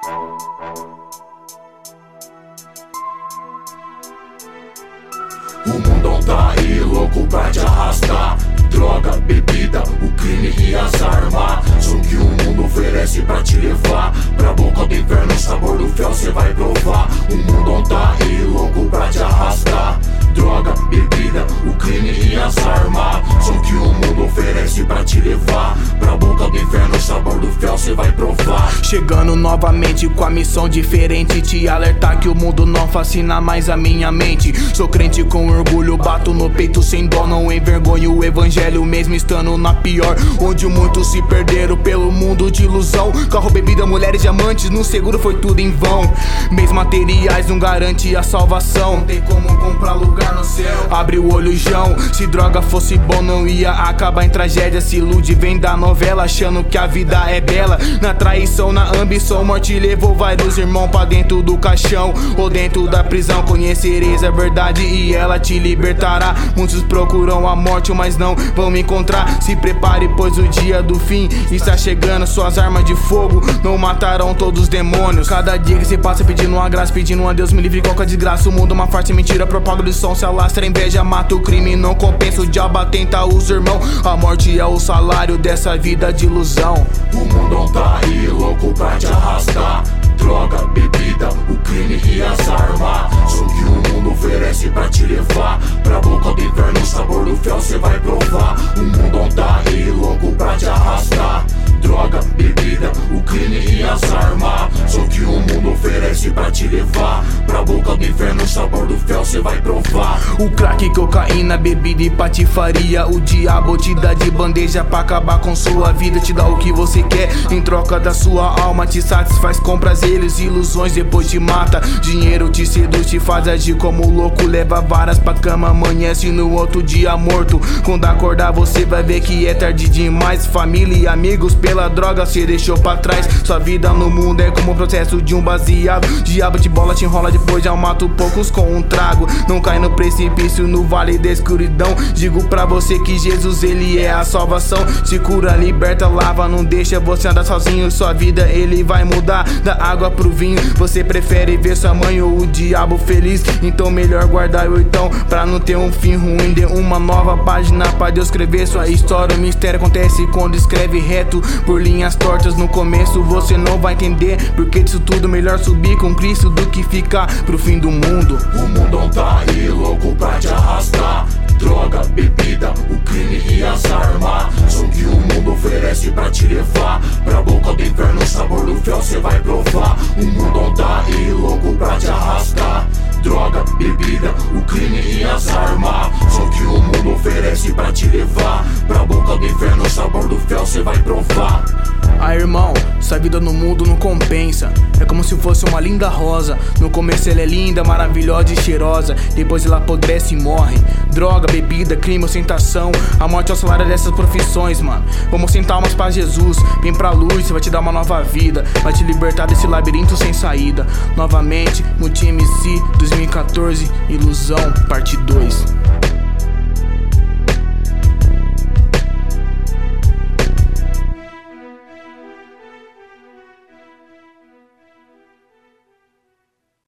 O mundão tá aí louco pra te arrastar. Droga, bebida, o crime e as armas são o que o mundo oferece pra te levar pra boca do inferno, o sabor do fel cê vai provar. O mundão tá aí louco pra te arrastar. Droga, bebida, o crime e as armas são o que o mundo oferece pra te levar pra boca do inferno, o sabor do fel cê vai provar. Chegando novamente com a missão diferente, te alertar que o mundo não fascina mais a minha mente. Sou crente com orgulho, bato no peito sem dó, não envergonho o evangelho mesmo estando na pior, onde muitos se perderam pelo mundo de ilusão. Carro, bebida, mulheres, diamantes, no seguro foi tudo em vão. Bens materiais não garante a salvação, não tem como comprar lugar no céu. Abre o olho, João, se droga fosse bom não ia acabar em tragédia. Se ilude, vem da novela achando que a vida é bela. Na traição, na ambição, morte levou vários irmãos pra dentro do caixão ou dentro da prisão. Conhecereis a verdade e ela te libertará. Muitos procuram a morte, mas não vão me encontrar. Se prepare, pois o dia do fim está chegando. Suas armas de fogo não matarão todos os demônios. Cada dia que se passa pedindo uma graça, pedindo a Deus me livre de qualquer desgraça. O mundo é uma farsa e mentira, propaga lição, se alastra a inveja, mata o crime, não compensa. O diabo atenta os irmãos, a morte é o salário dessa vida de ilusão. O mundão tá aí louco pra te arrastar. Droga, bebida, o crime e as armas são o que o mundo oferece pra te levar pra boca do inferno, o sabor do fel cê vai provar. O mundão tá aí louco pra te arrastar. Droga, bebida, o crime e as armas são o que o mundo oferece pra te levar pra boca do inferno, o sabor do fel cê vai provar. O crack, cocaína, bebida e patifaria, o diabo te dá de bandeja pra acabar com sua vida. Te dá o que você quer em troca da sua alma, te satisfaz com prazeres, ilusões, depois te mata. Dinheiro te seduz, te faz agir como louco, leva varas pra cama, amanhece no outro dia morto. Quando acordar você vai ver que é tarde demais. Família e amigos pela droga cê deixou pra trás. Sua vida no mundo é como o processo de um baseado. Diabo de bola te enrola, depois já mata poucos com um trago. Não cai no precipício, no vale da escuridão. Digo pra você que Jesus ele é a salvação. Se cura, liberta, lava, não deixa você andar sozinho. Sua vida ele vai mudar da água pro vinho. Você prefere ver sua mãe ou o diabo feliz? Então melhor guardar o oitão pra não ter um fim ruim. Dê uma nova página pra Deus escrever sua história. O mistério acontece quando escreve reto por linhas tortas. No começo você não vai entender, porque disso tudo melhor subir com Cristo do que ficar pro fim do mundo. O mundão tá aí louco pra te arrastar. Droga, bebida, o crime e as armas são o que o mundo oferece pra te levar pra boca do inferno, o sabor do fel cê vai provar. O mundão tá aí louco pra te arrastar. Droga, bebida, o crime e as armas são o que o mundo oferece pra te levar pra boca do inferno, o sabor do fel cê vai provar. Ah, irmão, sua vida no mundo não compensa. É como se fosse uma linda rosa. No começo ela é linda, maravilhosa e cheirosa, depois ela apodrece e morre. Droga, bebida, crime, ostentação, a morte é o salário dessas profissões, mano. Vamos sentar almas pra Jesus, vem pra luz, vai te dar uma nova vida, vai te libertar desse labirinto sem saída. Novamente, no TMC 2014, Ilusão, parte 2.